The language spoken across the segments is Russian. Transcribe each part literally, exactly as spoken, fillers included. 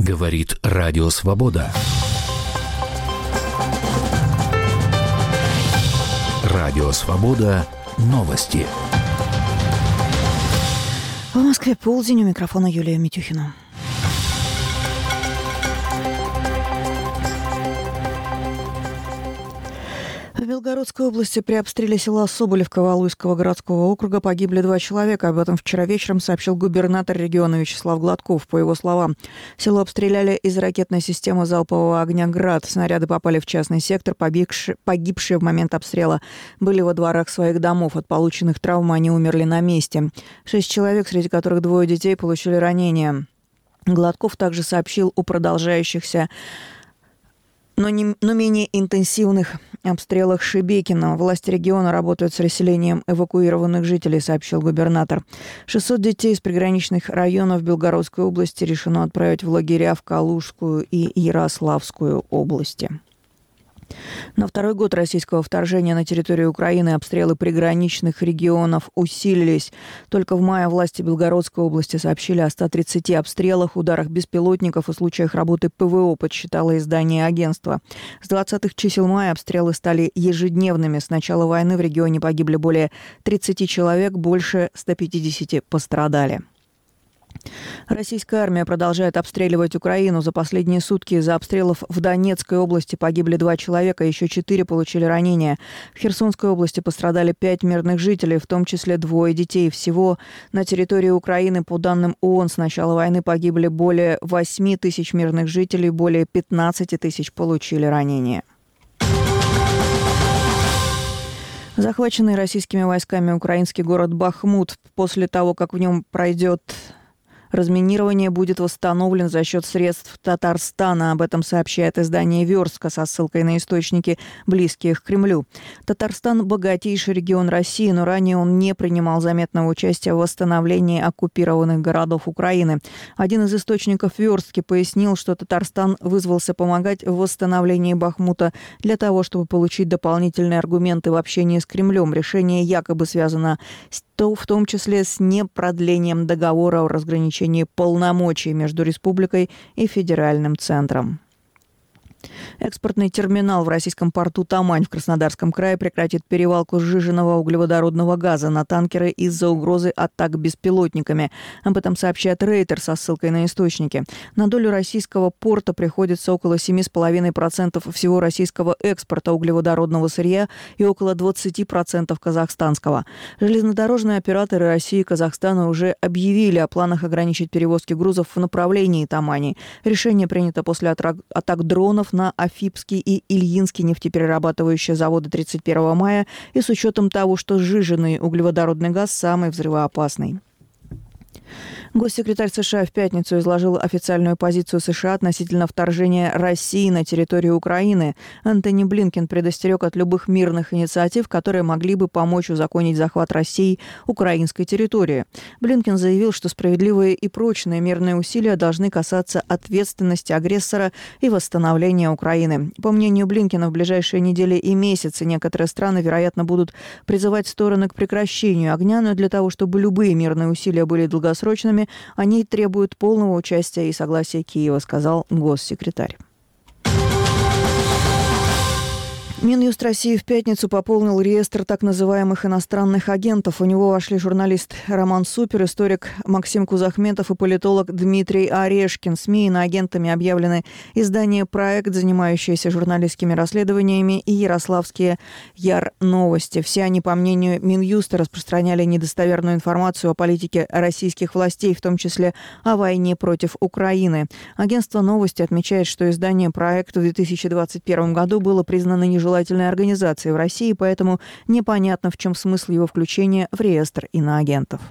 Говорит Радио Свобода. Радио Свобода. Новости. В Москве полдень, у микрофона Юлия Митюхина. В Белгородской области при обстреле села Соболевка Валуйского городского округа погибли два человека. Об этом вчера вечером сообщил губернатор региона Вячеслав Гладков. По его словам, село обстреляли из ракетной системы залпового огня «Град». Снаряды попали в частный сектор. Погибшие, погибшие в момент обстрела были во дворах своих домов. От полученных травм они умерли на месте. Шесть человек, среди которых двое детей, получили ранения. Гладков также сообщил о продолжающихся но, не, но менее интенсивных обстрелах Шебекино. Власти региона работают с расселением эвакуированных жителей, сообщил губернатор. шестьсот детей из приграничных районов Белгородской области решено отправить в лагеря в Калужскую и Ярославскую области. На второй год российского вторжения на территорию Украины обстрелы приграничных регионов усилились. Только в мае власти Белгородской области сообщили о ста тридцати обстрелах, ударах беспилотников и случаях работы ПВО, подсчитало издание агентства. С двадцатых чисел мая обстрелы стали ежедневными. С начала войны в регионе погибли более тридцати человек, больше ста пятидесяти пострадали. Российская армия продолжает обстреливать Украину. За последние сутки из-за обстрелов в Донецкой области погибли два человека, еще четыре получили ранения. В Херсонской области пострадали пять мирных жителей, в том числе двое детей. Всего на территории Украины, по данным ООН, с начала войны погибли более восьми тысяч мирных жителей, более пятнадцати тысяч получили ранения. Захваченный российскими войсками украинский город Бахмут после того, как в нем пройдет разминирование, будет восстановлен за счет средств Татарстана. Об этом сообщает издание «Верстка» со ссылкой на источники, близкие к Кремлю. Татарстан – богатейший регион России, но ранее он не принимал заметного участия в восстановлении оккупированных городов Украины. Один из источников «Верстки» пояснил, что Татарстан вызвался помогать в восстановлении Бахмута для того, чтобы получить дополнительные аргументы в общении с Кремлем. Решение якобы связано с в том числе с непродлением договора о разграничении полномочий между республикой и федеральным центром. Экспортный терминал в российском порту Тамань в Краснодарском крае прекратит перевалку сжиженного углеводородного газа на танкеры из-за угрозы атак беспилотниками. Об этом сообщает Рейтер со ссылкой на источники. На долю российского порта приходится около семи целых пяти десятых процента всего российского экспорта углеводородного сырья и около двадцати процентов казахстанского. Железнодорожные операторы России и Казахстана уже объявили о планах ограничить перевозки грузов в направлении Тамани. Решение принято после атак дронов на Афипский и Ильинский нефтеперерабатывающие заводы тридцать первого мая и с учетом того, что сжиженный углеводородный газ самый взрывоопасный. Госсекретарь США в пятницу изложил официальную позицию США относительно вторжения России на территорию Украины. Антони Блинкен предостерег от любых мирных инициатив, которые могли бы помочь узаконить захват России украинской территории. Блинкен заявил, что справедливые и прочные мирные усилия должны касаться ответственности агрессора и восстановления Украины. По мнению Блинкена, в ближайшие недели и месяцы некоторые страны, вероятно, будут призывать стороны к прекращению огня, но для того, чтобы любые мирные усилия были долгосрочными, они требуют полного участия и согласия Киева, сказал госсекретарь. Минюст России в пятницу пополнил реестр так называемых иностранных агентов. У него вошли журналист Роман Супер, историк Максим Кузахметов и политолог Дмитрий Орешкин. СМИ иноагентами объявлены издание «Проект», занимающееся журналистскими расследованиями, и ярославские Яр-Новости. Все они, по мнению Минюста, распространяли недостоверную информацию о политике российских властей, в том числе о войне против Украины. Агентство «Новости» отмечает, что издание «Проект» в две тысячи двадцать первом году было признано нежелательным организации в России, поэтому непонятно, в чем смысл его включения в реестр иноагентов.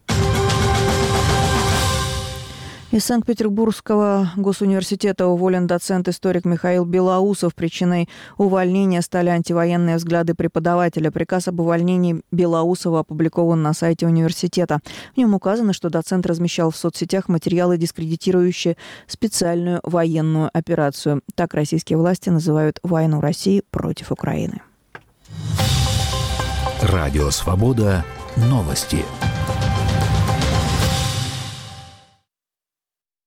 Из Санкт-Петербургского госуниверситета уволен доцент-историк Михаил Белоусов. Причиной увольнения стали антивоенные взгляды преподавателя. Приказ об увольнении Белоусова опубликован на сайте университета. В нем указано, что доцент размещал в соцсетях материалы, дискредитирующие специальную военную операцию. Так российские власти называют войну России против Украины. Радио «Свобода». Новости.